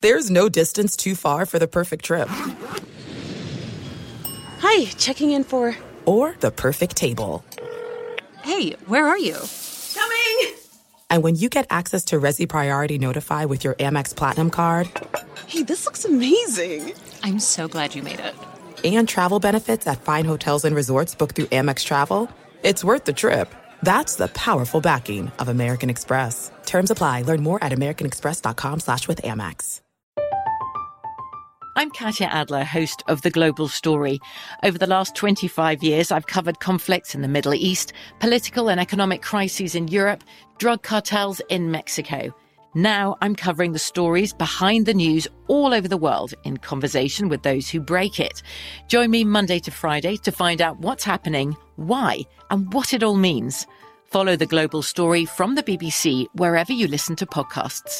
There's no distance too far for the perfect trip. Hi, checking in for... Or the perfect table. Hey, where are you? Coming! And when you get access to Resi Priority Notify with your Amex Platinum card... Hey, this looks amazing. I'm so glad you made it. And travel benefits at fine hotels and resorts booked through Amex Travel, it's worth the trip. That's the powerful backing of American Express. Terms apply. Learn more at americanexpress.com/withAmex. I'm Katya Adler, host of The Global Story. Over the last 25 years, I've covered conflicts in the Middle East, political and economic crises in Europe, drug cartels in Mexico. Now I'm covering the stories behind the news all over the world in conversation with those who break it. Join me Monday to Friday to find out what's happening, why, and what it all means. Follow The Global Story from the BBC wherever you listen to podcasts.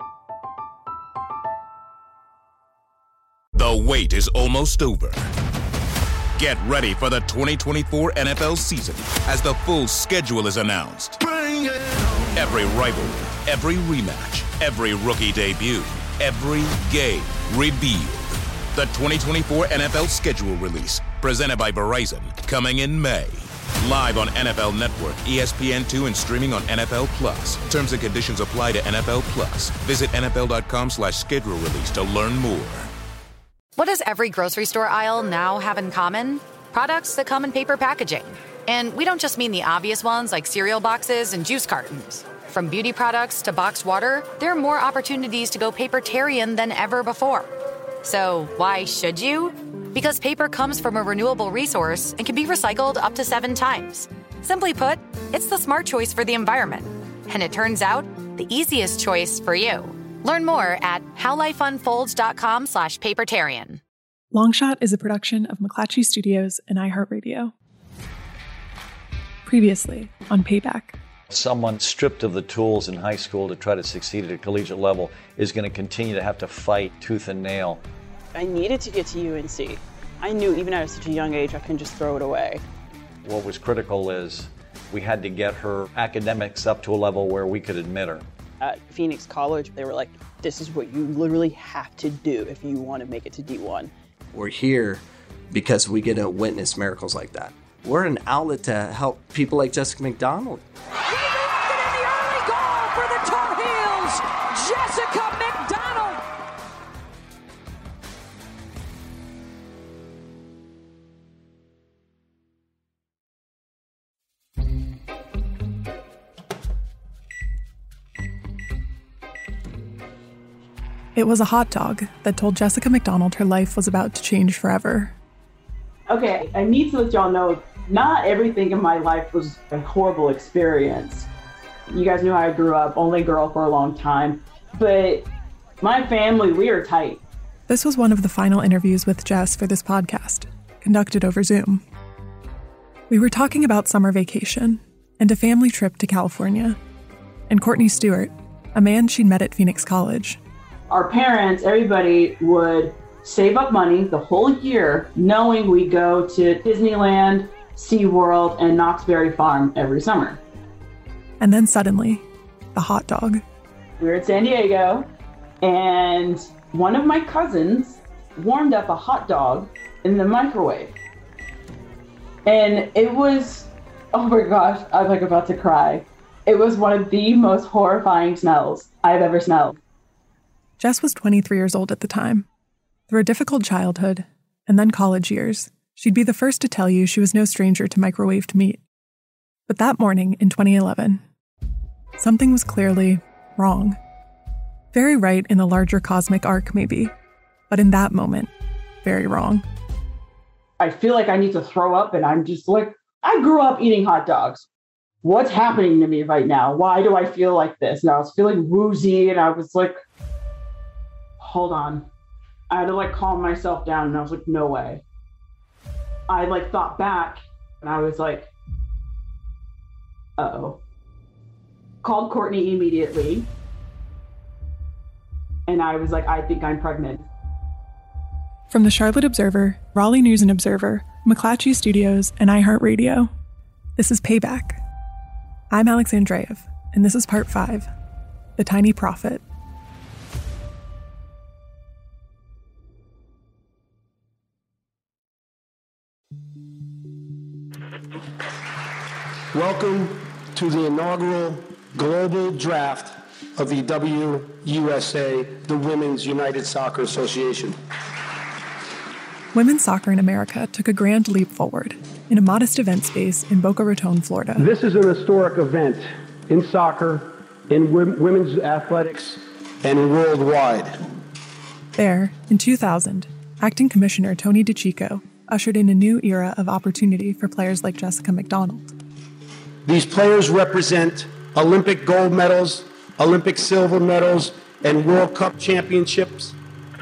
The wait is almost over. Get ready for the 2024 NFL season as the full schedule is announced. Every rivalry, every rematch, every rookie debut, every game revealed. The 2024 NFL schedule release, presented by Verizon, coming in May. Live on NFL Network, ESPN2, and streaming on NFL Plus. Terms and conditions apply to NFL Plus. Visit NFL.com/schedule release to learn more. What does every grocery store aisle now have in common? Products that come in paper packaging. And we don't just mean the obvious ones like cereal boxes and juice cartons. From beauty products to boxed water, there are more opportunities to go papertarian than ever before. So why should you? Because paper comes from a renewable resource and can be recycled up to 7 times. Simply put, it's the smart choice for the environment. And it turns out, the easiest choice for you. Learn more at howlifeunfolds.com/papertarian. Longshot is a production of McClatchy Studios and iHeartRadio. Previously on Payback. Someone stripped of the tools in high school to try to succeed at a collegiate level is going to continue to have to fight tooth and nail. I needed to get to UNC. I knew even at such a young age I couldn't just throw it away. What was critical is we had to get her academics up to a level where we could admit her. At Phoenix College, they were like, this is what you literally have to do if you want to make it to D1. We're here because we get to witness miracles like that. We're an outlet to help people like Jessica McDonald. He makes it in the early goal for the Tar Heels, Jessica McDonald. It was a hot dog that told Jessica McDonald her life was about to change forever. Okay, I need to let y'all know, not everything in my life was a horrible experience. You guys know how I grew up, only girl for a long time. But my family, we are tight. This was one of the final interviews with Jess for this podcast, conducted over Zoom. We were talking about summer vacation and a family trip to California, and Courtney Stewart, a man she'd met at Phoenix College. Our parents, everybody would save up money the whole year knowing we go to Disneyland, SeaWorld, and Knott's Berry Farm every summer. And then suddenly, the hot dog. We were in San Diego, and one of my cousins warmed up a hot dog in the microwave. And it was, oh my gosh, I'm like about to cry. It was one of the most horrifying smells I've ever smelled. Jess was 23 years old at the time. Through a difficult childhood and then college years, she'd be the first to tell you she was no stranger to microwaved meat. But that morning in 2011, something was clearly wrong. Very right in the larger cosmic arc, maybe, but in that moment, very wrong. I feel like I need to throw up, and I'm just like, I grew up eating hot dogs. What's happening to me right now? Why do I feel like this? And I was feeling woozy, and I was like, hold on. I had to like calm myself down, and I was like, no way. I like thought back, and I was like, uh-oh. Called Courtney immediately. And I was like, I think I'm pregnant. From the Charlotte Observer, Raleigh News and Observer, McClatchy Studios, and iHeartRadio, this is Payback. I'm Alex Andreev, and this is Part 5, The Tiny Prophet. Welcome to the inaugural global draft of the WUSA, the Women's United Soccer Association. Women's soccer in America took a grand leap forward in a modest event space in Boca Raton, Florida. This is an historic event in soccer, in women's athletics, and worldwide. There, in 2000, Acting Commissioner Tony DiCicco ushered in a new era of opportunity for players like Jessica McDonald. These players represent Olympic gold medals, Olympic silver medals, and World Cup championships.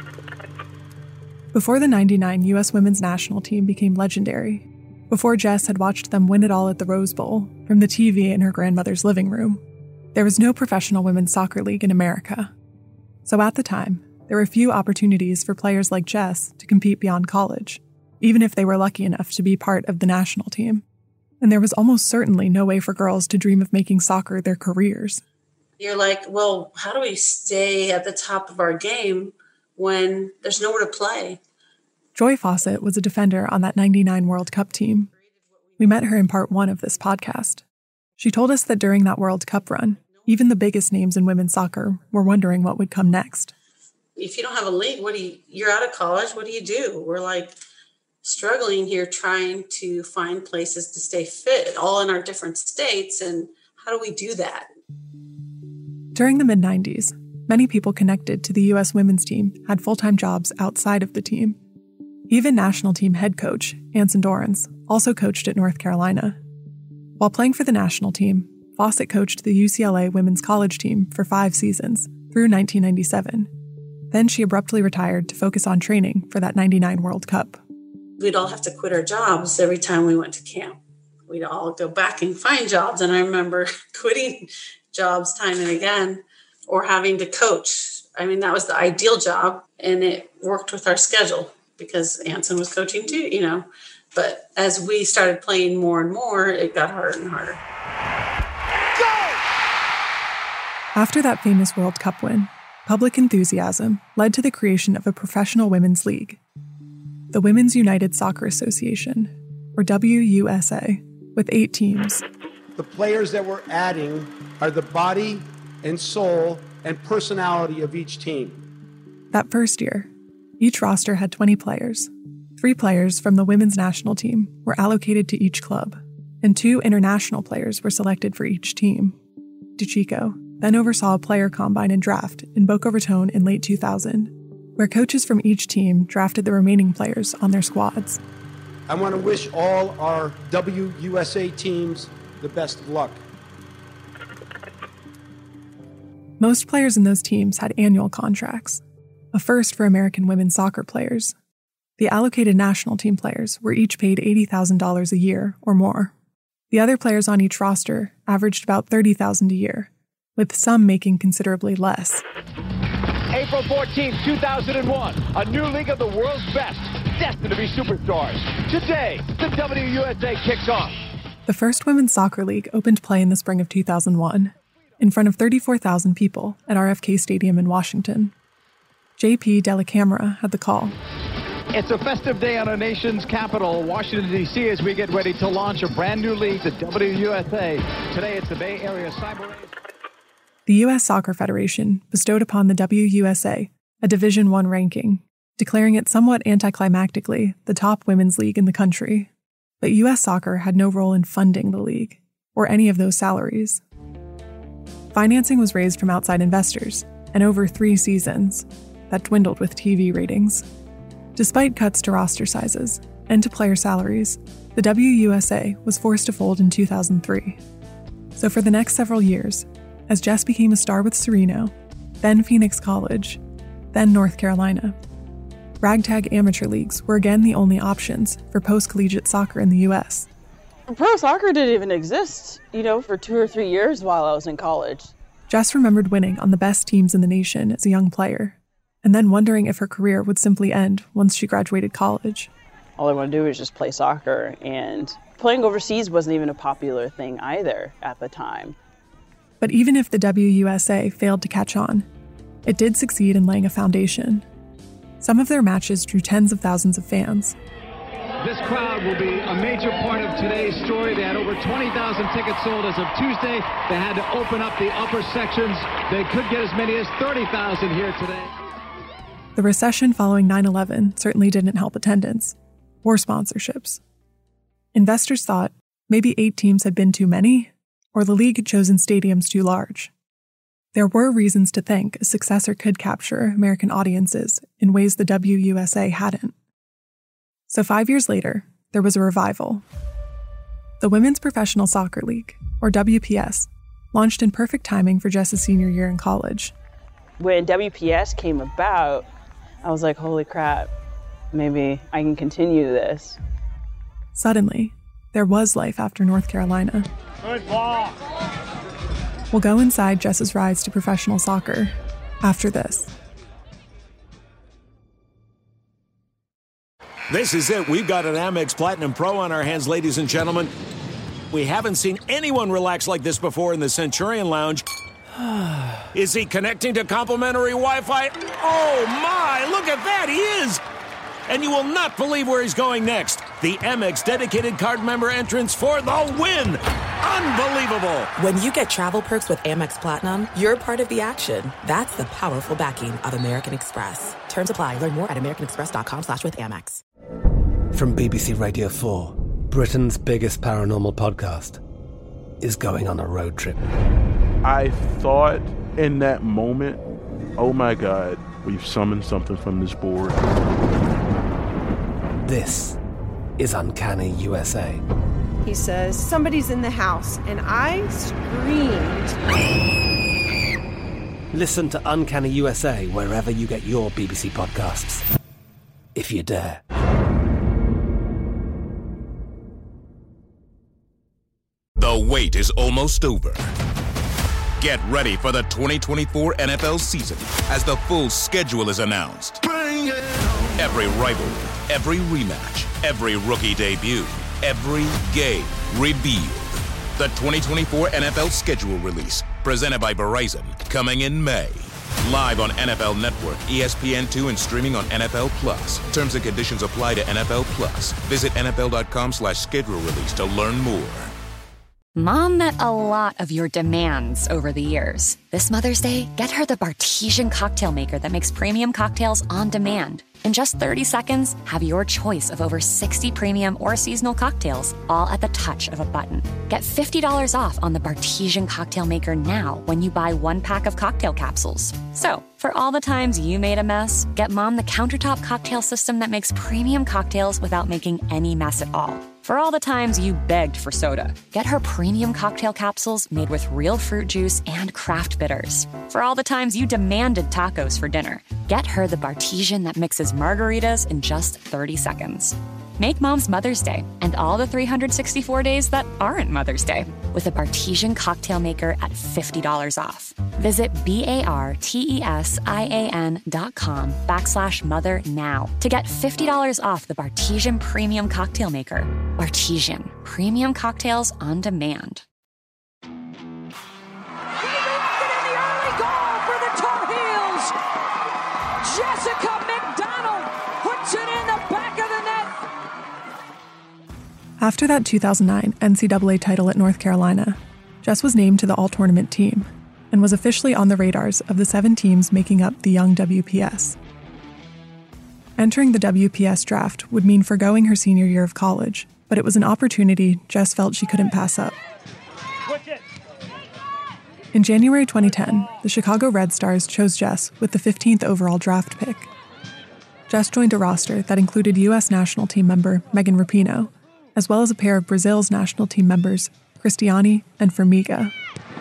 Before the '99 U.S. women's national team became legendary, before Jess had watched them win it all at the Rose Bowl from the TV in her grandmother's living room, there was no professional women's soccer league in America. So at the time, there were few opportunities for players like Jess to compete beyond college, even if they were lucky enough to be part of the national team. And there was almost certainly no way for girls to dream of making soccer their careers. You're like, well, how do we stay at the top of our game when there's nowhere to play? Joy Fawcett was a defender on that '99 World Cup team. We met her in part 1 of this podcast. She told us that during that World Cup run, even the biggest names in women's soccer were wondering what would come next. If you don't have a league, you're out of college, what do you do? We're like struggling here trying to find places to stay fit, all in our different states, and how do we do that? During the mid-90s, many people connected to the U.S. women's team had full-time jobs outside of the team. Even national team head coach, Anson Dorrance, also coached at North Carolina. While playing for the national team, Fawcett coached the UCLA women's college team for 5 seasons, through 1997. Then she abruptly retired to focus on training for that '99 World Cup. We'd all have to quit our jobs every time we went to camp. We'd all go back and find jobs. And I remember quitting jobs time and again, or having to coach. I mean, that was the ideal job, and it worked with our schedule because Anson was coaching too, But as we started playing more and more, it got harder and harder. After that famous World Cup win, public enthusiasm led to the creation of a professional women's league, the Women's United Soccer Association, or WUSA, with 8 teams. The players that we're adding are the body and soul and personality of each team. That first year, each roster had 20 players. 3 players from the women's national team were allocated to each club, and 2 international players were selected for each team. DiCicco then oversaw a player combine and draft in Boca Raton in late 2000, where coaches from each team drafted the remaining players on their squads. I want to wish all our WUSA teams the best of luck. Most players in those teams had annual contracts, a first for American women's soccer players. The allocated national team players were each paid $80,000 a year or more. The other players on each roster averaged about $30,000 a year, with some making considerably less. April 14th, 2001, a new league of the world's best, destined to be superstars. Today, the WUSA kicks off. The first women's soccer league opened play in the spring of 2001, in front of 34,000 people at RFK Stadium in Washington. JP Dellacamera had the call. It's a festive day on our nation's capital, Washington, D.C., as we get ready to launch a brand new league, the WUSA. Today, it's the Bay Area Cyber Race. The U.S. Soccer Federation bestowed upon the WUSA a Division I ranking, declaring it somewhat anticlimactically the top women's league in the country. But U.S. Soccer had no role in funding the league, or any of those salaries. Financing was raised from outside investors, and over 3 seasons, that dwindled with TV ratings. Despite cuts to roster sizes and to player salaries, the WUSA was forced to fold in 2003. So for the next several years, as Jess became a star with Sereno, then Phoenix College, then North Carolina, ragtag amateur leagues were again the only options for post-collegiate soccer in the U.S. Pro soccer didn't even exist, for 2 or 3 years while I was in college. Jess remembered winning on the best teams in the nation as a young player, and then wondering if her career would simply end once she graduated college. All I want to do is just play soccer, and playing overseas wasn't even a popular thing either at the time. But even if the WUSA failed to catch on, it did succeed in laying a foundation. Some of their matches drew tens of thousands of fans. This crowd will be a major part of today's story. They had over 20,000 tickets sold as of Tuesday. They had to open up the upper sections. They could get as many as 30,000 here today. The recession following 9/11 certainly didn't help attendance or sponsorships. Investors thought maybe 8 teams had been too many, or the league had chosen stadiums too large. There were reasons to think a successor could capture American audiences in ways the WUSA hadn't. So 5 years later, there was a revival. The Women's Professional Soccer League, or WPS, launched in perfect timing for Jess's senior year in college. When WPS came about, I was like, holy crap, maybe I can continue this. Suddenly, there was life after North Carolina. Good ball. We'll go inside Jess's rise to professional soccer after this. This is it. We've got an Amex Platinum Pro on our hands, ladies and gentlemen. We haven't seen anyone relax like this before in the Centurion Lounge. Is he connecting to complimentary Wi-Fi? Oh, my! Look at that! He is! And you will not believe where he's going next. The Amex dedicated card member entrance for the win! Unbelievable! When you get travel perks with Amex Platinum, you're part of the action. That's the powerful backing of American Express. Terms apply. Learn more at americanexpress.com/withAmex. From BBC Radio 4, Britain's biggest paranormal podcast is going on a road trip. I thought in that moment, oh my God, we've summoned something from this board. This is Uncanny USA. He says, somebody's in the house, and I screamed. Listen to Uncanny USA wherever you get your BBC podcasts, if you dare. The wait is almost over. Get ready for the 2024 NFL season as the full schedule is announced. Every rivalry, every rematch, every rookie debut, every game revealed. The 2024 NFL schedule release, presented by Verizon, coming in May. Live on NFL Network, ESPN2, and streaming on NFL Plus. Terms and conditions apply to NFL Plus. Visit NFL.com/schedule release to learn more. Mom met a lot of your demands over the years. This Mother's Day, get her the Bartesian cocktail maker that makes premium cocktails on demand. In just 30 seconds, have your choice of over 60 premium or seasonal cocktails, all at the touch of a button. Get $50 off on the Bartesian cocktail maker now when you buy 1 pack of cocktail capsules. So, for all the times you made a mess, get Mom the countertop cocktail system that makes premium cocktails without making any mess at all. For all the times you begged for soda, get her premium cocktail capsules made with real fruit juice and craft bitters. For all the times you demanded tacos for dinner, get her the Bartesian that mixes margaritas in just 30 seconds. Make Mom's Mother's Day and all the 364 days that aren't Mother's Day with a Bartesian cocktail maker at $50 off. Visit BARTESIAN.com/mother now to get $50 off the Bartesian Premium Cocktail Maker. Bartesian, premium cocktails on demand. Jessica McDonald puts it in the back of the net. After that 2009 NCAA title at North Carolina, Jess was named to the all-tournament team and was officially on the radars of the 7 teams making up the young WPS. Entering the WPS draft would mean forgoing her senior year of college, but it was an opportunity Jess felt she couldn't pass up. In January 2010, the Chicago Red Stars chose Jess with the 15th overall draft pick. Jess joined a roster that included U.S. national team member Megan Rapinoe, as well as a pair of Brazil's national team members, Cristiane and Formiga.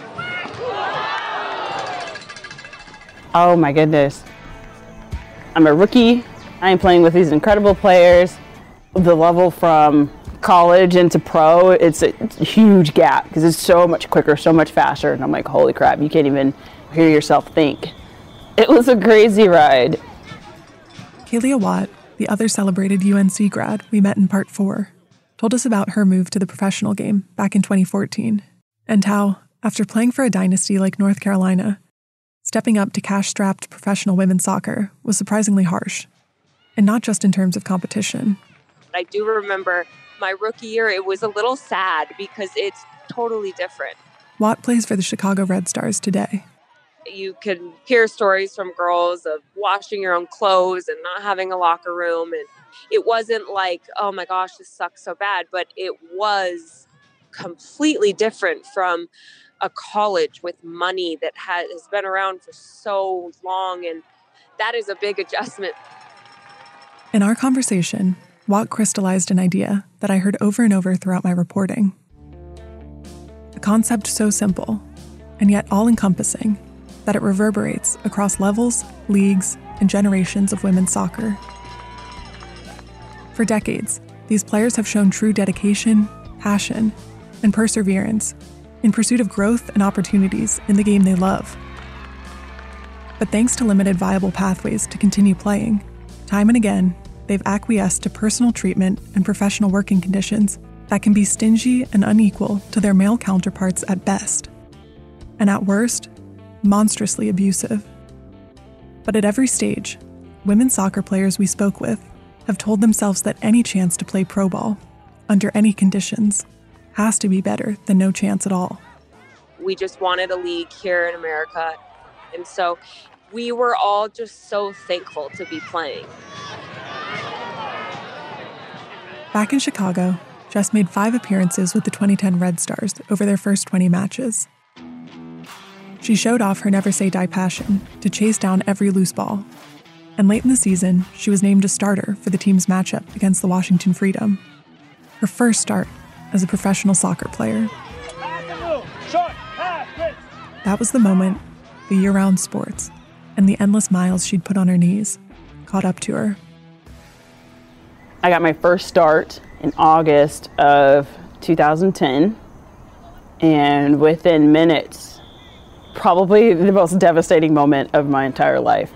Oh my goodness. I'm a rookie. I am playing with these incredible players. The level from college into pro, it's a huge gap because it's so much quicker, so much faster. And I'm like, holy crap, you can't even hear yourself think. It was a crazy ride. Kalia Watt, the other celebrated UNC grad we met in part 4, told us about her move to the professional game back in 2014 and how, after playing for a dynasty like North Carolina, stepping up to cash-strapped professional women's soccer was surprisingly harsh. And not just in terms of competition, I do remember my rookie year, it was a little sad because it's totally different. Watt plays for the Chicago Red Stars today. You can hear stories from girls of washing your own clothes and not having a locker room. And it wasn't like, oh my gosh, this sucks so bad. But it was completely different from a college with money that has been around for so long. And that is a big adjustment. In our conversation, Watt crystallized an idea that I heard over and over throughout my reporting. A concept so simple, and yet all-encompassing, that it reverberates across levels, leagues, and generations of women's soccer. For decades, these players have shown true dedication, passion, and perseverance in pursuit of growth and opportunities in the game they love. But thanks to limited viable pathways to continue playing, time and again, they've acquiesced to personal treatment and professional working conditions that can be stingy and unequal to their male counterparts at best, and at worst, monstrously abusive. But at every stage, women's soccer players we spoke with have told themselves that any chance to play pro ball, under any conditions, has to be better than no chance at all. We just wanted a league here in America, and so we were all just so thankful to be playing. Back in Chicago, Jess made 5 appearances with the 2010 Red Stars over their first 20 matches. She showed off her never-say-die passion to chase down every loose ball. And late in the season, she was named a starter for the team's matchup against the Washington Freedom. Her first start as a professional soccer player. That was the moment the year-round sports and the endless miles she'd put on her knees caught up to her. I got my first start in August of 2010, and within minutes, probably the most devastating moment of my entire life.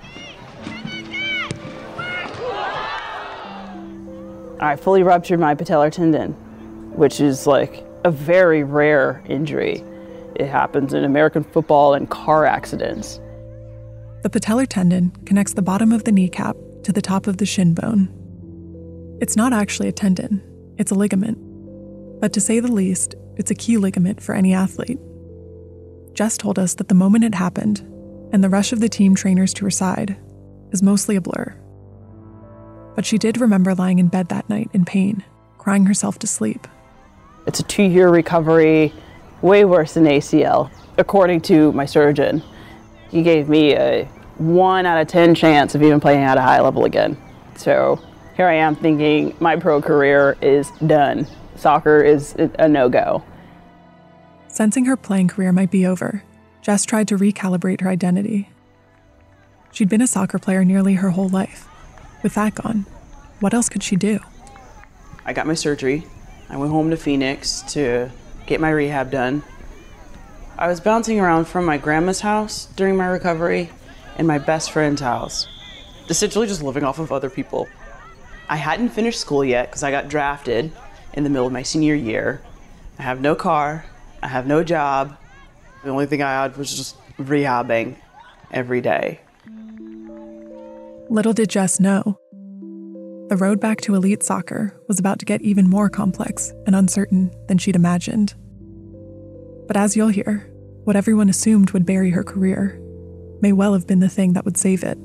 I fully ruptured my patellar tendon, which is like a very rare injury. It happens in American football and car accidents. The patellar tendon connects the bottom of the kneecap to the top of the shin bone. It's not actually a tendon, it's a ligament. But to say the least, it's a key ligament for any athlete. Jess told us that the moment it happened, and the rush of the team trainers to her side, is mostly a blur. But she did remember lying in bed that night in pain, crying herself to sleep. It's a 2-year recovery, way worse than ACL, according to my surgeon. He gave me a 1 out of 10 chance of even playing at a high level again. So here I am thinking my pro career is done. Soccer is a no-go. Sensing her playing career might be over, Jess tried to recalibrate her identity. She'd been a soccer player nearly her whole life. With that gone, what else could she do? I got my surgery. I went home to Phoenix to get my rehab done. I was bouncing around from my grandma's house during my recovery and my best friend's house, essentially just living off of other people. I hadn't finished school yet because I got drafted in the middle of my senior year. I have no car. I have no job. The only thing I had was just rehabbing every day. Little did Jess know, the road back to elite soccer was about to get even more complex and uncertain than she'd imagined. But as you'll hear, what everyone assumed would bury her career may well have been the thing that would save it.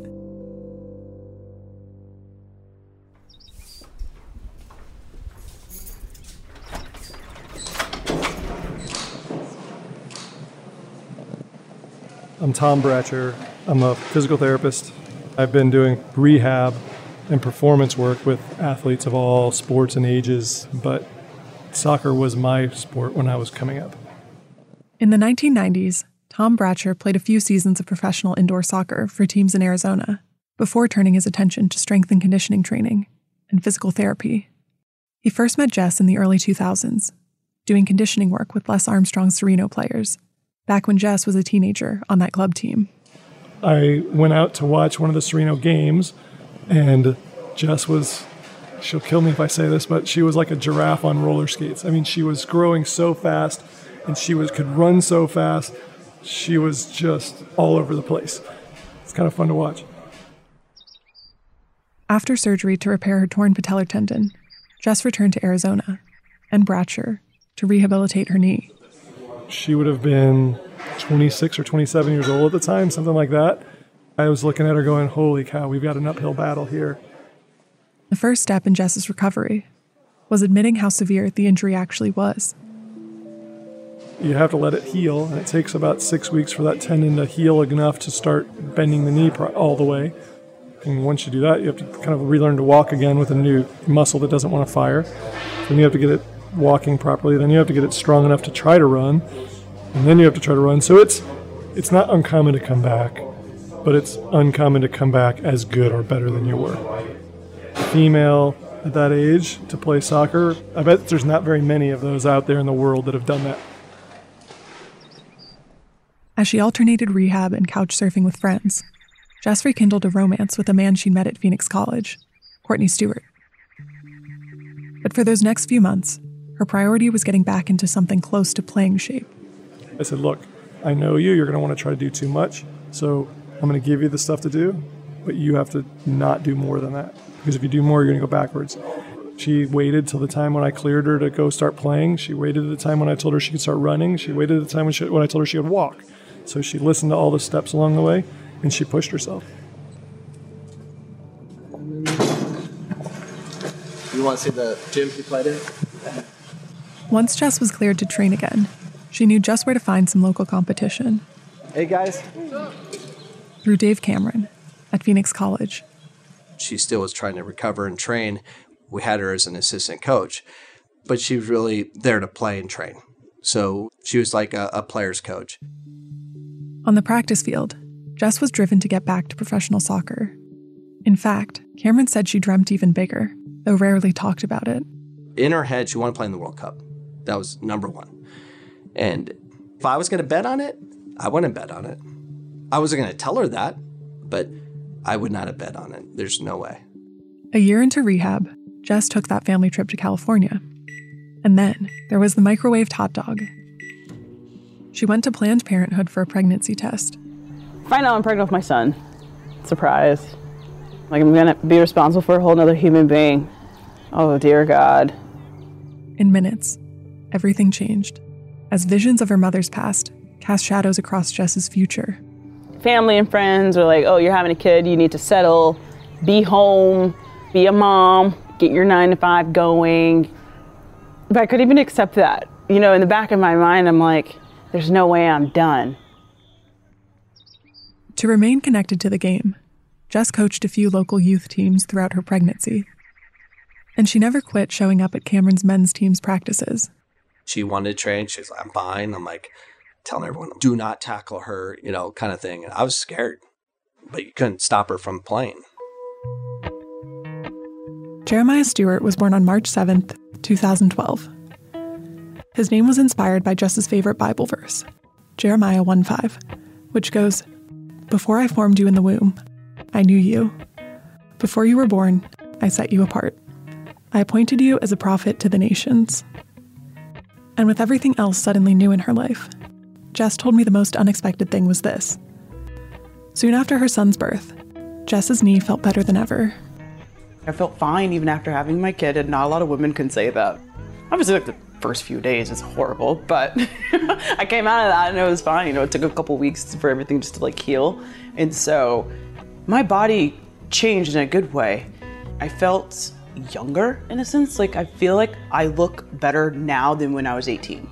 I'm Tom Bratcher. I'm a physical therapist. I've been doing rehab and performance work with athletes of all sports and ages, but soccer was my sport when I was coming up. In the 1990s, Tom Bratcher played a few seasons of professional indoor soccer for teams in Arizona before turning his attention to strength and conditioning training and physical therapy. He first met Jess in the early 2000s, doing conditioning work with Les Armstrong's Sereno players, back when Jess was a teenager on that club team. I went out to watch one of the Sereno games, and Jess was, she'll kill me if I say this, but she was like a giraffe on roller skates. I mean, she was growing so fast, and she could run so fast. She was just all over the place. It's kind of fun to watch. After surgery to repair her torn patellar tendon, Jess returned to Arizona and Bratcher to rehabilitate her knee. She would have been 26 or 27 years old at the time, something like that. I was looking at her going, holy cow, we've got an uphill battle here. The first step in Jess's recovery was admitting how severe the injury actually was. You have to let it heal, and it takes about 6 weeks for that tendon to heal enough to start bending the knee all the way. And once you do that, you have to kind of relearn to walk again with a new muscle that doesn't want to fire. Then you have to get it walking properly. Then you have to get it strong enough to try to run. And then you have to try to run. So it's not uncommon to come back, but it's uncommon to come back as good or better than you were. Female at that age to play soccer, I bet there's not very many of those out there in the world that have done that. As she alternated rehab and couch surfing with friends, Jess rekindled a romance with a man she met at Phoenix College, Courtney Stewart. But for those next few months, her priority was getting back into something close to playing shape. I said, look, I know you're going to want to try to do too much, so I'm going to give you the stuff to do, but you have to not do more than that. Because if you do more, you're going to go backwards. She waited till the time when I cleared her to go start playing. She waited to the time when I told her she could start running. She waited to the time when I told her she could walk. So she listened to all the steps along the way, and she pushed herself. You want to see the gym you played in? Once Jess was cleared to train again, she knew just where to find some local competition. Hey, guys. Through Dave Cameron at Phoenix College. She still was trying to recover and train. We had her as an assistant coach, but she was really there to play and train. So she was like a player's coach. On the practice field, Jess was driven to get back to professional soccer. In fact, Cameron said she dreamt even bigger, though rarely talked about it. In her head, she wanted to play in the World Cup. That was number one. And if I was going to bet on it, I wouldn't bet on it. I wasn't going to tell her that, but I would not have bet on it. There's no way. A year into rehab, Jess took that family trip to California. And then there was the microwaved hot dog. She went to Planned Parenthood for a pregnancy test. Find out I'm pregnant with my son. Surprise. Like I'm gonna be responsible for a whole other human being. Oh, dear God. In minutes, everything changed as visions of her mother's past cast shadows across Jess's future. Family and friends were like, oh, you're having a kid, you need to settle, be home, be a mom, get your 9-to-5 going. But I couldn't even accept that. You know, in the back of my mind, I'm like, there's no way I'm done. To remain connected to the game, Jess coached a few local youth teams throughout her pregnancy. And she never quit showing up at Cameron's men's team's practices. She wanted to train. She's like, I'm fine. I'm like telling everyone, do not tackle her, you know, kind of thing. And I was scared, but you couldn't stop her from playing. Jeremiah Stewart was born on March 7th, 2012. His name was inspired by Jess's favorite Bible verse, Jeremiah 1:5, which goes, "Before I formed you in the womb, I knew you. Before you were born, I set you apart. I appointed you as a prophet to the nations." And with everything else suddenly new in her life, Jess told me the most unexpected thing was this. Soon after her son's birth, Jess's knee felt better than ever. I felt fine even after having my kid, and not a lot of women can say that. Obviously, like the first few days is horrible, but I came out of that and it was fine. You know, it took a couple weeks for everything just to like heal. And so my body changed in a good way. I felt younger in a sense. Like I feel like I look better now than when I was 18.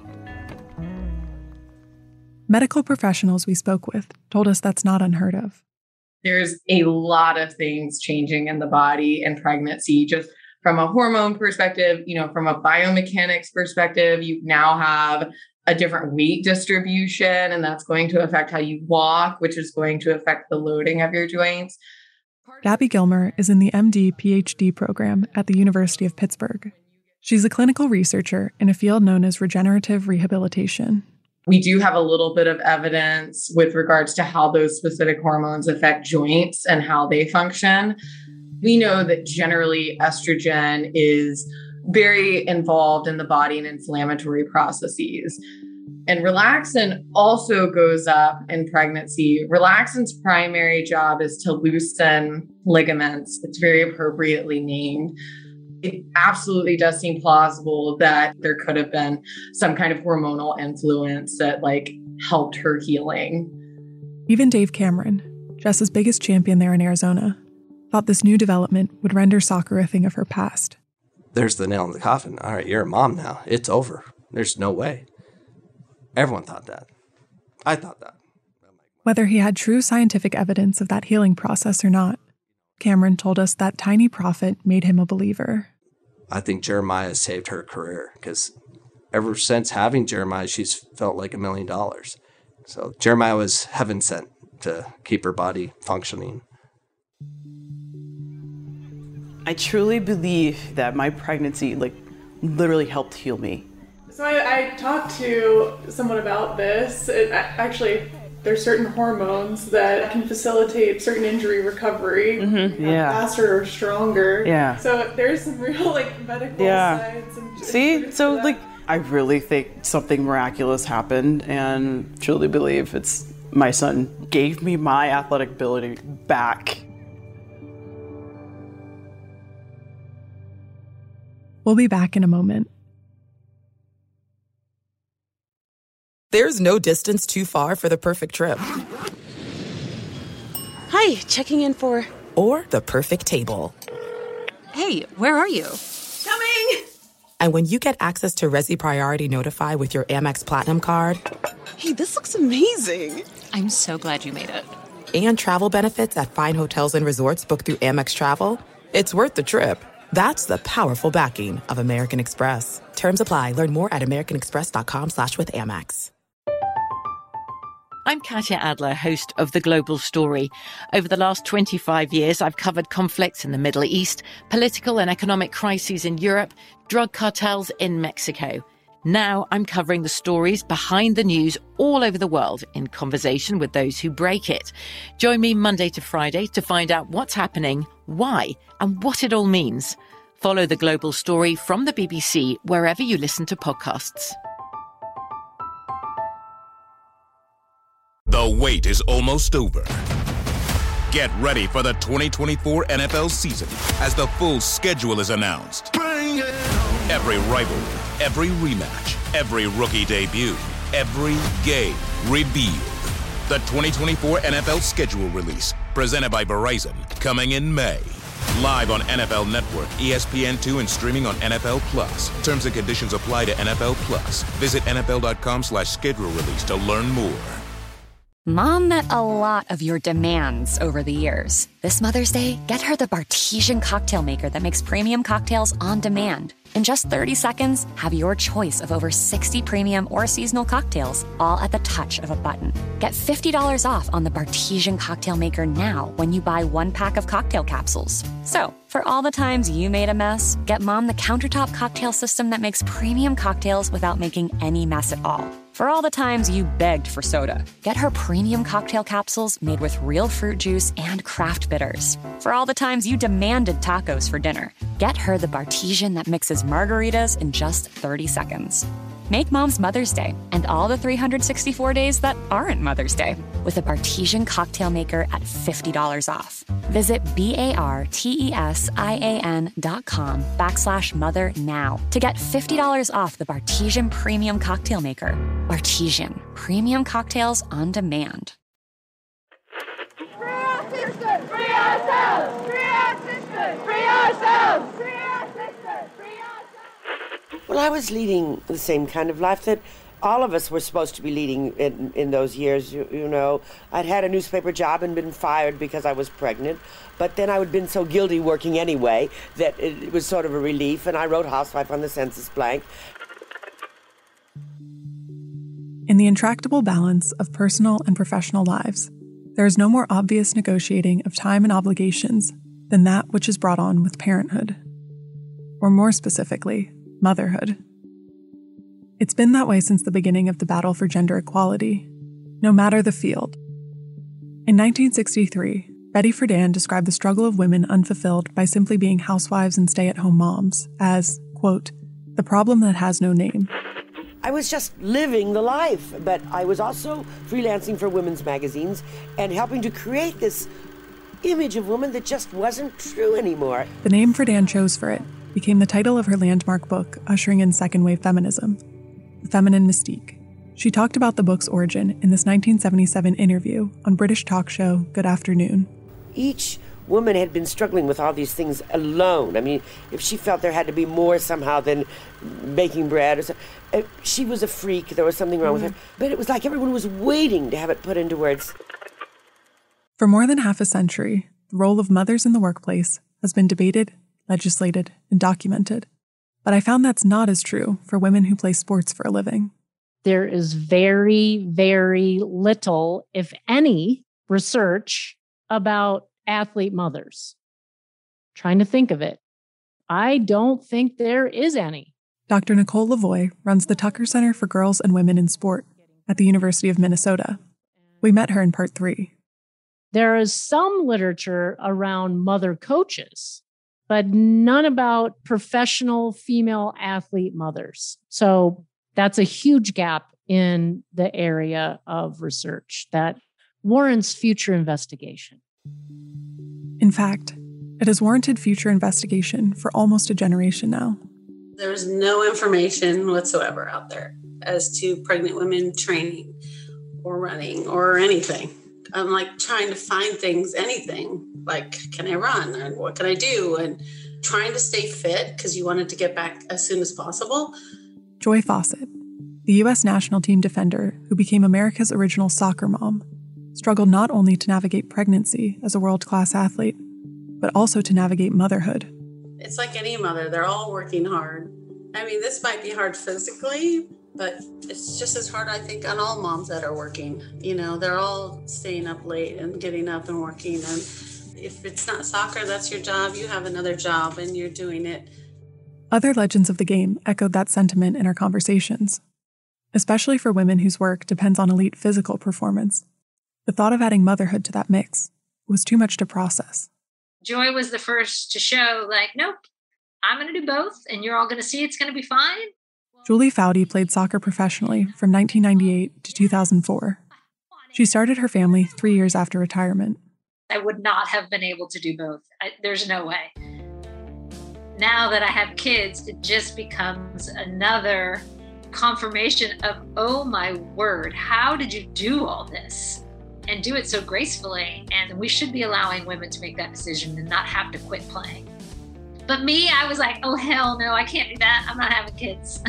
Medical professionals we spoke with told us that's not unheard of. There's a lot of things changing in the body in pregnancy, just from a hormone perspective, you know, from a biomechanics perspective. You now have a different weight distribution, and that's going to affect how you walk, which is going to affect the loading of your joints. Gabby Gilmer is in the MD PhD program at the University of Pittsburgh. She's a clinical researcher in a field known as regenerative rehabilitation. We do have a little bit of evidence with regards to how those specific hormones affect joints and how they function. We know that generally estrogen is very involved in the body and inflammatory processes. And relaxin also goes up in pregnancy. Relaxin's primary job is to loosen ligaments. It's very appropriately named. It absolutely does seem plausible that there could have been some kind of hormonal influence that helped her healing. Even Dave Cameron, Jess's biggest champion there in Arizona, thought this new development would render soccer a thing of her past. There's the nail in the coffin. All right, you're a mom now. It's over. There's no way. Everyone thought that. I thought that. Whether he had true scientific evidence of that healing process or not, Cameron told us that tiny profit made him a believer. I think Jeremiah saved her career because ever since having Jeremiah, she's felt like $1 million. So Jeremiah was heaven sent to keep her body functioning. I truly believe that my pregnancy literally helped heal me. So I talked to someone about this. Actually, there's certain hormones that can facilitate certain injury recovery faster or stronger. Yeah. So there's some real medical science. And See, so I really think something miraculous happened, and truly believe it's my son gave me my athletic ability back. We'll be back in a moment. There's no distance too far for the perfect trip. Hi, checking in for... Or the perfect table. Hey, where are you? Coming! And when you get access to Resi Priority Notify with your Amex Platinum card... Hey, this looks amazing. I'm so glad you made it. And travel benefits at fine hotels and resorts booked through Amex Travel, it's worth the trip. That's the powerful backing of American Express. Terms apply. Learn more at americanexpress.com/withAmex. I'm Katya Adler, host of The Global Story. Over the last 25 years, I've covered conflicts in the Middle East, political and economic crises in Europe, drug cartels in Mexico. Now I'm covering the stories behind the news all over the world in conversation with those who break it. Join me Monday to Friday to find out what's happening, why, and what it all means. Follow The Global Story from the BBC wherever you listen to podcasts. The wait is almost over. Get ready for the 2024 NFL season as the full schedule is announced. Every rivalry, every rematch, every rookie debut, every game revealed. The 2024 NFL schedule release, presented by Verizon, coming in May. Live on NFL Network, ESPN2, and streaming on NFL Plus. Terms and conditions apply to NFL Plus. Visit NFL.com/schedule release to learn more. Mom met a lot of your demands over the years. This Mother's Day, get her the Bartesian cocktail maker that makes premium cocktails on demand. In just 30 seconds, have your choice of over 60 premium or seasonal cocktails, all at the touch of a button. Get $50 off on the Bartesian cocktail maker now when you buy 1 pack of cocktail capsules. So, for all the times you made a mess, get Mom the countertop cocktail system that makes premium cocktails without making any mess at all. For all the times you begged for soda, get her premium cocktail capsules made with real fruit juice and craft bitters. For all the times you demanded tacos for dinner, get her the Bartesian that mixes margaritas in just 30 seconds. Make Mom's Mother's Day and all the 364 days that aren't Mother's Day with a Bartesian cocktail maker at $50 off. Visit BARTESIAN.com/mother now to get $50 off the Bartesian Premium Cocktail Maker. Bartesian, premium cocktails on demand. Free our sisters! Free ourselves! Free our sisters! Free ourselves! Free our sisters! Free ourselves! Well, I was leading the same kind of life that all of us were supposed to be leading in those years. You know, I'd had a newspaper job and been fired because I was pregnant, but then I had been so guilty working anyway that it was sort of a relief, and I wrote housewife on the census blank. In the intractable balance of personal and professional lives, there is no more obvious negotiating of time and obligations than that which is brought on with parenthood. Or more specifically, motherhood. It's been that way since the beginning of the battle for gender equality, no matter the field. In 1963, Betty Friedan described the struggle of women unfulfilled by simply being housewives and stay-at-home moms as, quote, the problem that has no name. I was just living the life, but I was also freelancing for women's magazines and helping to create this image of woman that just wasn't true anymore. The name Friedan chose for it became the title of her landmark book ushering in second-wave feminism, The Feminine Mystique. She talked about the book's origin in this 1977 interview on British talk show Good Afternoon. Each woman had been struggling with all these things alone. I mean, if she felt there had to be more somehow than baking bread, or so, she was a freak. There was something wrong with her. But it was like everyone was waiting to have it put into words. For more than half a century, the role of mothers in the workplace has been debated, legislated, and documented. But I found that's not as true for women who play sports for a living. There is very, very little, if any, research about athlete mothers. Trying to think of it. I don't think there is any. Dr. Nicole Lavoie runs the Tucker Center for Girls and Women in Sport at the University of Minnesota. We met her in part 3. There is some literature around mother coaches, but none about professional female athlete mothers. So that's a huge gap in the area of research that warrants future investigation. In fact, it has warranted future investigation for almost a generation now. There's no information whatsoever out there as to pregnant women training or running or anything. I'm like trying to find things, anything, like, can I run and what can I do? And trying to stay fit because you wanted to get back as soon as possible. Joy Fawcett, the U.S. national team defender who became America's original soccer mom, struggled not only to navigate pregnancy as a world-class athlete, but also to navigate motherhood. It's like any mother, they're all working hard. I mean, this might be hard physically, but it's just as hard, I think, on all moms that are working. You know, they're all staying up late and getting up and working. And if it's not soccer, that's your job. You have another job and you're doing it. Other legends of the game echoed that sentiment in our conversations. Especially for women whose work depends on elite physical performance, the thought of adding motherhood to that mix was too much to process. Joy was the first to show, like, nope, I'm going to do both, and you're all going to see it's going to be fine. Julie Foudy played soccer professionally from 1998 to 2004. She started her family 3 years after retirement. I would not have been able to do both. There's no way. Now that I have kids, it just becomes another confirmation of, oh my word, how did you do all this? And do it so gracefully. And we should be allowing women to make that decision and not have to quit playing. But me, I was like, oh hell no, I can't do that. I'm not having kids.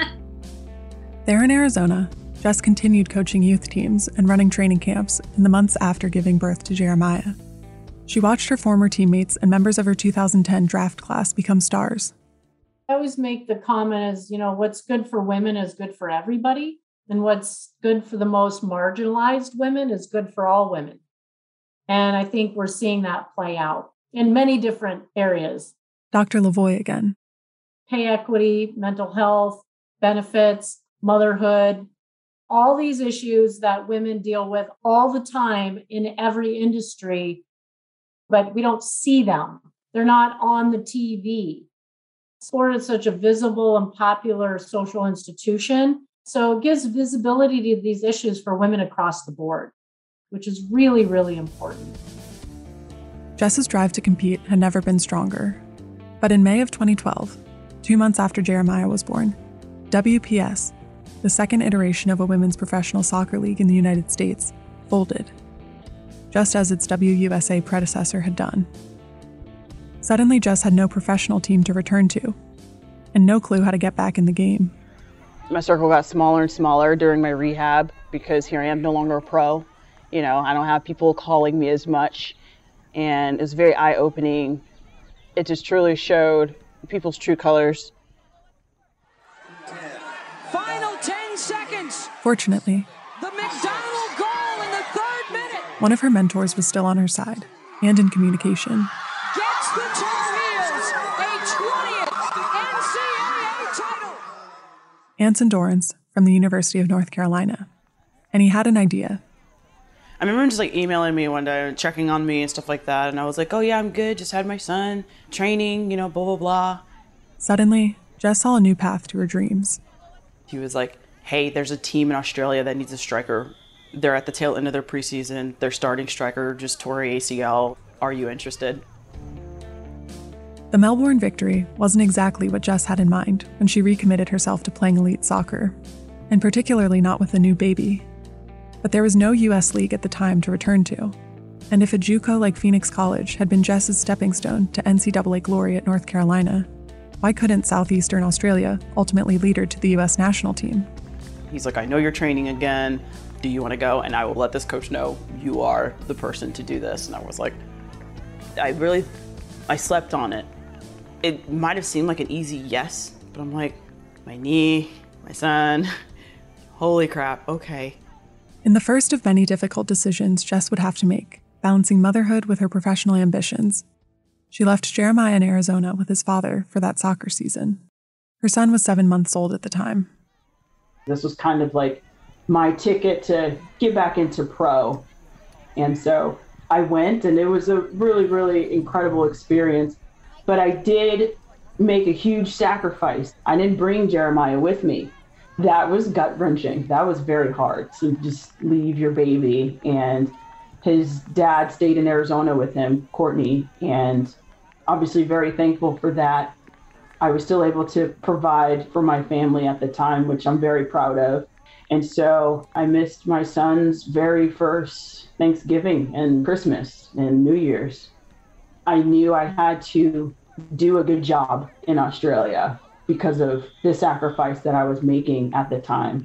There in Arizona, Jess continued coaching youth teams and running training camps in the months after giving birth to Jeremiah. She watched her former teammates and members of her 2010 draft class become stars. I always make the comment as, what's good for women is good for everybody. And what's good for the most marginalized women is good for all women. And I think we're seeing that play out in many different areas. Dr. Lavoie again. Pay equity, mental health, benefits, motherhood, all these issues that women deal with all the time in every industry, but we don't see them. They're not on the TV. Sport is such a visible and popular social institution. So it gives visibility to these issues for women across the board, which is really, really important. Jess's drive to compete had never been stronger. But in May of 2012, 2 months after Jeremiah was born, WPS, the second iteration of a women's professional soccer league in the United States, folded, just as its WUSA predecessor had done. Suddenly, Jess had no professional team to return to, and no clue how to get back in the game. My circle got smaller and smaller during my rehab because here I am no longer a pro. I don't have people calling me as much, and it's very eye-opening. It just truly showed people's true colors. Final 10 seconds. Fortunately, the McDonald goal in the 3rd minute. One of her mentors was still on her side and in communication. Gets the Tar Heels a 20th NCAA title. Anson Dorrance from the University of North Carolina. And he had an idea. I remember him just emailing me one day, checking on me and stuff like that. And I was like, oh yeah, I'm good. Just had my son, training, blah, blah, blah. Suddenly, Jess saw a new path to her dreams. He was like, hey, there's a team in Australia that needs a striker. They're at the tail end of their preseason. Their starting striker just tore ACL. Are you interested? The Melbourne victory wasn't exactly what Jess had in mind when she recommitted herself to playing elite soccer, and particularly not with a new baby. But there was no US League at the time to return to, and if a JUCO like Phoenix College had been Jess's stepping stone to NCAA glory at North Carolina, why couldn't Southeastern Australia ultimately lead her to the US national team? He's like, I know you're training again. Do you want to go? And I will let this coach know you are the person to do this. And I was like, I slept on it. It might have seemed like an easy yes, but I'm like, my knee, my son, holy crap, okay. In the first of many difficult decisions Jess would have to make, balancing motherhood with her professional ambitions, she left Jeremiah in Arizona with his father for that soccer season. Her son was 7 months old at the time. This was kind of like my ticket to get back into pro. And so I went, and it was a really, really incredible experience. But I did make a huge sacrifice. I didn't bring Jeremiah with me. That was gut-wrenching. That was very hard to just leave your baby. And his dad stayed in Arizona with him, Courtney, and obviously very thankful for that. I was still able to provide for my family at the time, which I'm very proud of. And so I missed my son's very first Thanksgiving and Christmas and New Year's. I knew I had to do a good job in Australia because of the sacrifice that I was making at the time.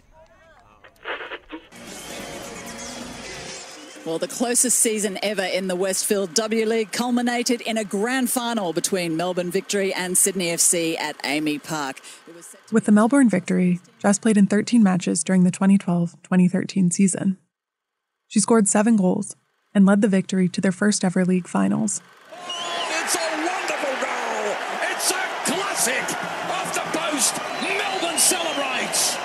Well, the closest season ever in the Westfield W League culminated in a grand final between Melbourne Victory and Sydney FC at Amy Park. With the Melbourne Victory, Jess played in 13 matches during the 2012-2013 season. She scored 7 goals and led the Victory to their first ever league finals. It's a wonderful goal. It's a classic. Off the post, Melbourne celebrates.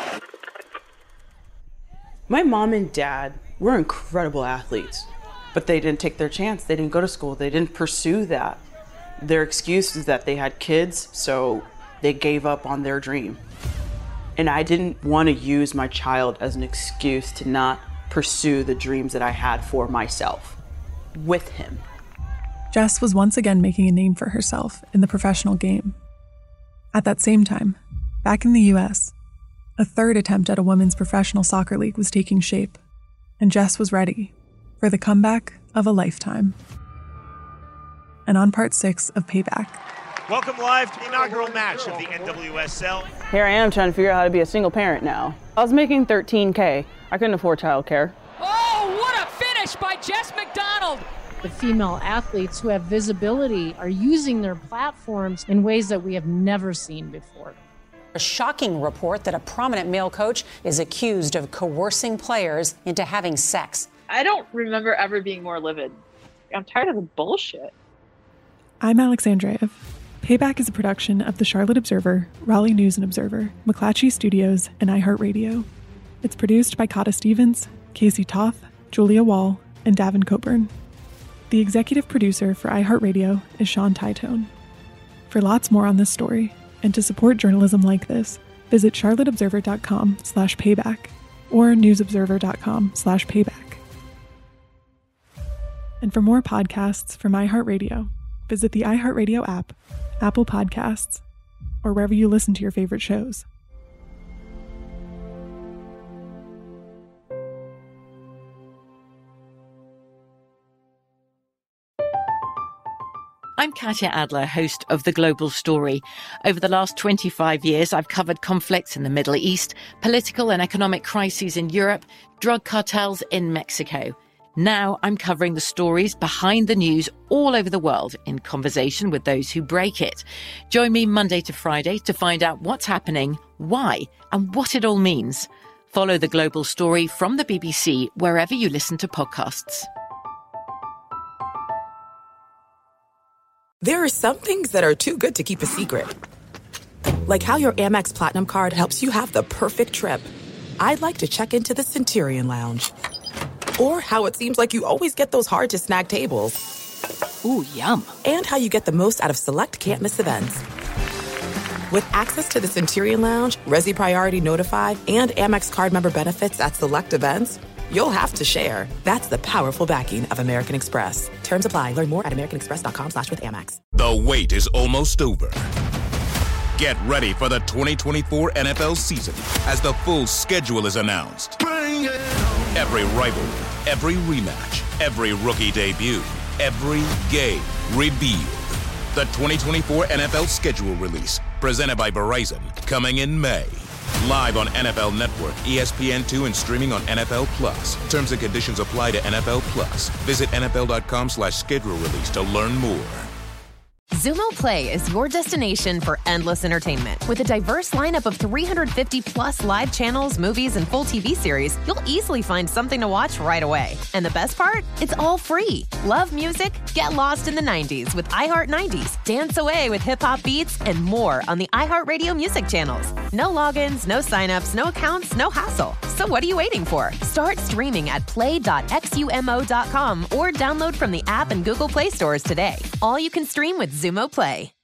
My mom and dad were incredible athletes, but they didn't take their chance. They didn't go to school. They didn't pursue that. Their excuse is that they had kids, so they gave up on their dream. And I didn't want to use my child as an excuse to not pursue the dreams that I had for myself with him. Jess was once again making a name for herself in the professional game. At that same time, back in the US, a third attempt at a women's professional soccer league was taking shape, and Jess was ready for the comeback of a lifetime. And on part 6 of Payback. Welcome live to the inaugural match of the NWSL. Here I am trying to figure out how to be a single parent now. I was making $13K. I couldn't afford childcare. Oh, what a finish by Jess McDonald. The female athletes who have visibility are using their platforms in ways that we have never seen before. A shocking report that a prominent male coach is accused of coercing players into having sex. I don't remember ever being more livid. I'm tired of the bullshit. I'm Alex Andreev. Payback is a production of the Charlotte Observer, Raleigh News and Observer, McClatchy Studios, and iHeartRadio. It's produced by Kata Stevens, Casey Toth, Julia Wall, and Davin Coburn. The executive producer for iHeartRadio is Sean Titone. For lots more on this story, and to support journalism like this, visit charlotteobserver.com/payback or newsobserver.com/payback. And for more podcasts from iHeartRadio, visit the iHeartRadio app, Apple Podcasts, or wherever you listen to your favorite shows. I'm Katya Adler, host of The Global Story. Over the last 25 years, I've covered conflicts in the Middle East, political and economic crises in Europe, drug cartels in Mexico. Now I'm covering the stories behind the news all over the world in conversation with those who break it. Join me Monday to Friday to find out what's happening, why, and what it all means. Follow The Global Story from the BBC wherever you listen to podcasts. There are some things that are too good to keep a secret. Like how your Amex Platinum card helps you have the perfect trip. I'd like to check into the Centurion Lounge. Or how it seems like you always get those hard-to-snag tables. Ooh, yum. And how you get the most out of select can't-miss events. With access to the Centurion Lounge, Resi Priority Notified, and Amex card member benefits at select events, you'll have to share. That's the powerful backing of American Express. Terms apply. Learn more at americanexpress.com/withAmex. The wait is almost over. Get ready for the 2024 NFL season as the full schedule is announced. Every rivalry, every rematch, every rookie debut, every game revealed. The 2024 NFL schedule release, presented by Verizon, coming in May. Live on NFL Network, ESPN2, and streaming on NFL Plus. Terms and conditions apply to NFL Plus. Visit NFL.com/schedule release to learn more. Xumo Play is your destination for endless entertainment. With a diverse lineup of 350 plus live channels, movies, and full TV series, you'll easily find something to watch right away. And the best part? It's all free. Love music? Get lost in the 90s with iHeart 90s. Dance away with hip-hop beats and more on the iHeartRadio music channels. No logins, no signups, no accounts, no hassle. So what are you waiting for? Start streaming at play.xumo.com or download from the app and Google Play stores today. All you can stream with Xumo Play.